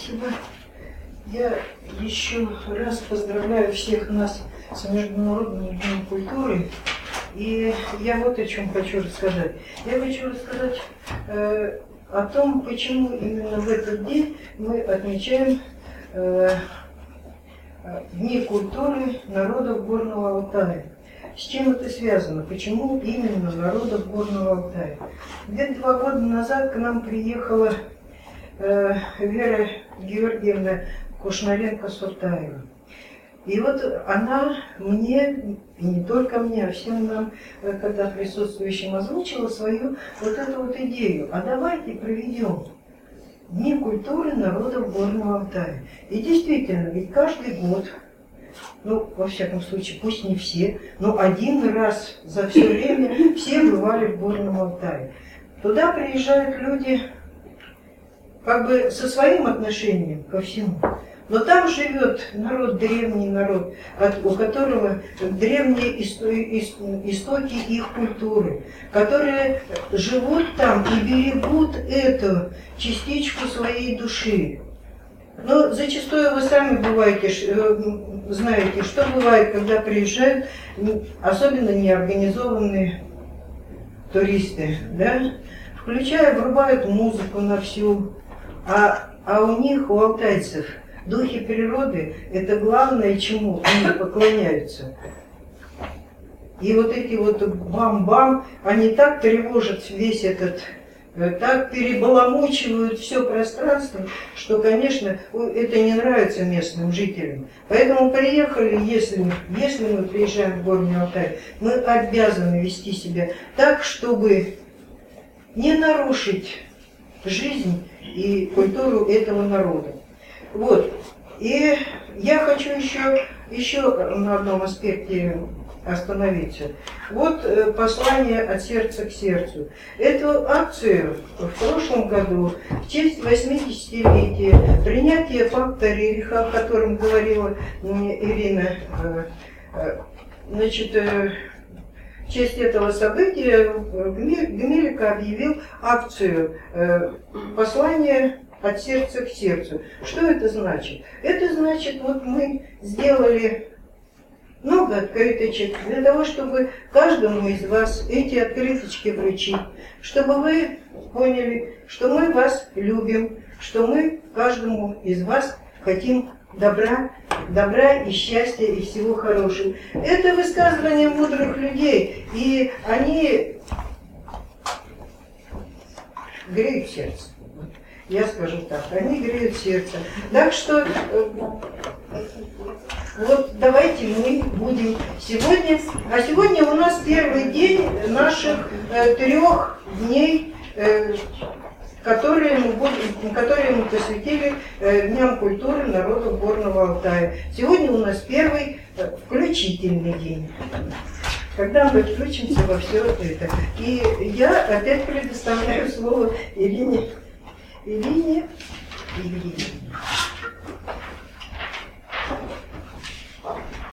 Спасибо. Я еще раз поздравляю всех нас с Международным днем культуры. И я вот о чем хочу рассказать. Я хочу рассказать о том, почему именно в этот день мы отмечаем Дни культуры народов Горного Алтая. С чем это связано? Почему именно народов Горного Алтая? Где-то 2 года назад к нам приехала Вера Георгиевна Кушнаренко-Суртаева. И вот она мне, и не только мне, а всем нам, когда присутствующим, озвучила свою вот эту вот идею. А давайте проведем Дни культуры народов Горного Алтая. И действительно, ведь каждый год, ну, во всяком случае, пусть не все, но 1 раз за все время все бывали в Горном Алтае. Туда приезжают люди как бы со своим отношением ко всему. Но там живет народ, древний народ, у которого древние истоки их культуры, которые живут там и берегут эту частичку своей души. Но зачастую вы сами знаете, что бывает, когда приезжают, особенно неорганизованные туристы, да? Врубают музыку на всю, а у них, у алтайцев, духи природы – это главное, чему они поклоняются. И вот эти вот бам-бам, они так тревожат весь этот, так перебаламучивают все пространство, что, конечно, это не нравится местным жителям. Поэтому приехали, если мы приезжаем в Горный Алтай, мы обязаны вести себя так, чтобы не нарушить жизнь и культуру этого народа. Вот. И я хочу еще на одном аспекте остановиться. Вот послание от сердца к сердцу. Эту акцию в прошлом году в честь 80-летия принятия пакта Рериха, о котором говорила Ирина, значит, в честь этого события Гмелика объявил акцию «Послание от сердца к сердцу». Что это значит? Это значит, вот мы сделали много открыточек для того, чтобы каждому из вас эти открыточки вручить, чтобы вы поняли, что мы вас любим, что мы каждому из вас хотим добра и счастья и всего хорошего. Это высказывание мудрых людей, и они греют сердце. Я скажу так, они греют сердце. Так что вот давайте мы будем сегодня, а сегодня у нас первый день наших 3 дней, которые мы посвятили Дням культуры народов Горного Алтая. Сегодня у нас первый включительный день, когда мы включимся во все это. И я опять предоставляю слово Ирине.